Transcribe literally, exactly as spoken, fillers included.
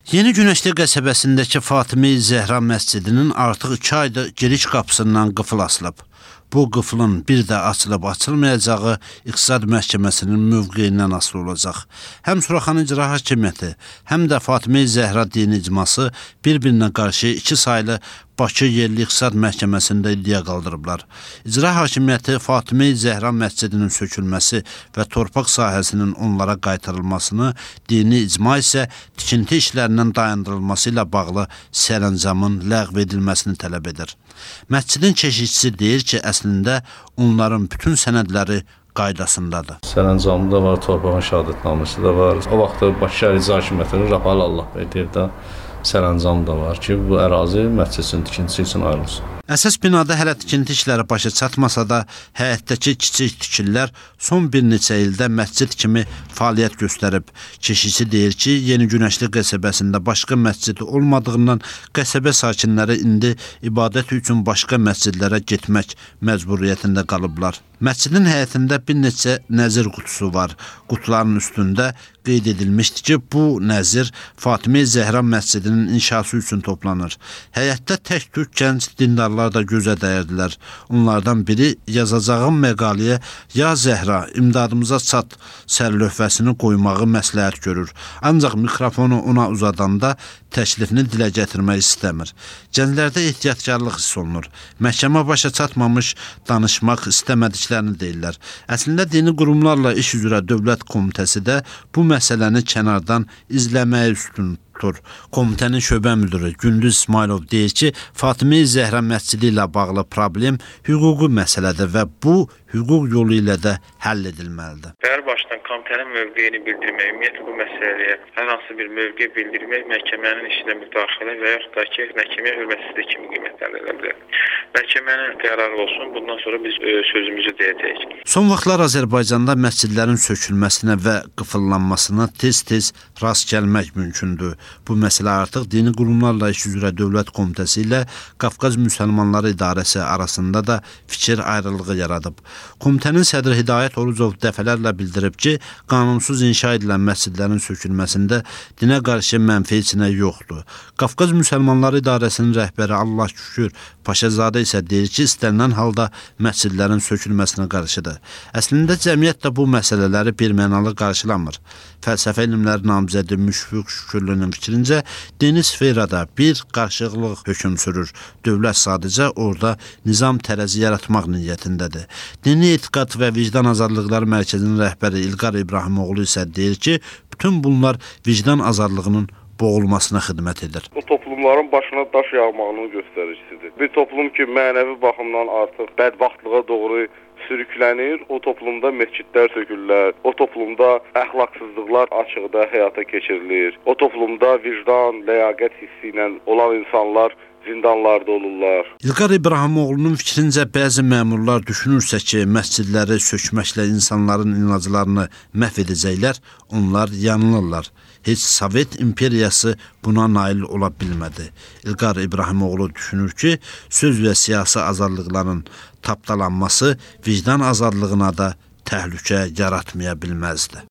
Yeni Günəşli qəsəbəsindəki Fatime-i Zəhra məscidinin artıq iki aydır giriş qapısından qıfıl asılıb. Bu qıfılın bir də açılıb açılmayacağı İqtisad Məhkəməsinin mövqeyindən asılı olacaq. Həm Suraxanı İcra Hakimiyyəti, həm də Fatime-i Zəhra dini icması bir-birinə qarşı iki saylı Bakı Yerli İqtisad Məhkəməsində iddia qaldırıblar. İcra Hakimiyyəti Fatime-i Zəhra məscidinin sökülməsi və torpaq sahəsinin onlara qaytarılmasını, dini icma isə tikinti işlərindən dayandırılması ilə bağlı sərəncamın ləğv edilməsini tələb edir. Məscidin keşikçisi deyir ki, əslində onların bütün sənədləri qaydasındadır. Sərəncamı da var, torpağın şəhadətnaməsi də var. O vaxtda Bakı Şəhər İcra Hakimiyyətinin Rəfal Allah deyir də sərəncam da var ki, bu ərazi məscidin tikintisi üçün ayrılsın. Əsas binada hələ tikinti işləri başa çatmasa da, həyətdəki kiçik tikillər son bir neçə ildə məscid kimi fəaliyyət göstərib. Keşikçi deyir ki, Yeni Günəşli qəsəbəsində başqa məscid olmadığından qəsəbə sakinləri indi ibadət üçün başqa məscidlərə getmək məcburiyyətində qalıblar. Məscidin həyətində bir neçə nəzir qutusu var. Qutuların üstündə qeyd edilmişdir ki, bu nəzir Fatime-i Zəhra məscidinin inşası üçün toplanır. Həyətdə tək türk gənc dindarlar da gözə dəyirdilər. Onlardan biri yazacağım məqaləyə "Ya Zəhra, imdadımıza çat" sərlövhəsini qoymağı məsləhət görür. Ancaq mikrofonu ona uzadanda təklifini dilə gətirmək istəmir. Gənclərdə ehtiyatkarlıq hiss olunur. Məhkəmə başa çatmamış danışmaq istəmədiklərini deyirlər. Əslində dini qurumlarla iş üzrə Dövlət Komitəsi də bu məsələni kənardan izləməyə üstün tutur. Komitənin şöbə müdürü Gündüz İsmailov deyir ki, Fatime-i Zəhra məscidi ilə bağlı problem hüquqi məsələdir və bu hüquq yolu ilə də həll edilməlidir. Hər başdan komitənin mövqeyini bildirmək, ümumiyyətlə bu məsələyə hər hansı bir mövqe bildirmək məhkəmənin işinə müdaxilə və yaxud da ki, məhkəməyə hörmətsizlik kimi qiymətləndirilə bilər. Məhkəmənin qərarı olsun, bundan sonra biz ö, sözümüzü deyəcəyik. Son vaxtlar Azərbaycanda məscidlərin sökülməsinə və qıfıllanmasına tez-tez rast gəlmək mümkündür. Bu məsələ artıq dini qurumlarla iş üzrə Dövlət Komitəsi ilə Qafqaz Müsəlmanları İdarəsi arasında da fikir ayrılığı yaradıb. Komitənin sədri Hidayət Orucov dəfələrlə bildirib ki, qanunsuz inşa edilən məscidlərin sökülməsində dinə qarşı mənfi içinə yoxdur. Qafqaz Müsəlmanları İdarəsinin rəhbəri Allah Şükür Paşazadə isə deyir ki, istənilən halda məscidlərin sökülməsinə qarşıdır. Əslində cəmiyyət də bu məsələləri birmənalı qarşılamır. Fəlsəfə elmləri namizədi Müşfiq Şükürlünün fikrincə, dini sferada bir qarşılıqlıq hökm sürür. Dövlət sadəcə orada nizam tərəzi yaratmaq niyyətindədir. Dini etiqad və vicdan azadlıqları mərkəzinin rəhbəri İlqar İbrahimoğlu isə deyir ki, bütün bunlar vicdan azadlığının boğulmasına xidmət edir. Bu toplumların başına daş yağmağının göstəricisidir. Bir toplum ki, mənəvi baxımdan artıq bədbaxtlığa doğru sürüklənir, o toplumda məscidlər sökülürlər, o toplumda əxlaqsızlıqlar açıqda həyata keçirilir, o toplumda vicdan, ləyaqət hissi ilə olan insanlar zindanlarda olurlar. İlqar İbrahimoğlu'nun fikrincə bəzi məmurlar düşünürsə ki, məscidləri sökməklə insanların inanaclarını məhv edəcəklər, onlar yanılırlar. Heç Sovet imperiyası buna nail ola bilmədi. İlqar İbrahimoğlu düşünür ki, söz və siyasi azadlıqların tapdalanması vicdan azadlığına da təhlükə yaratmaya bilməzdi.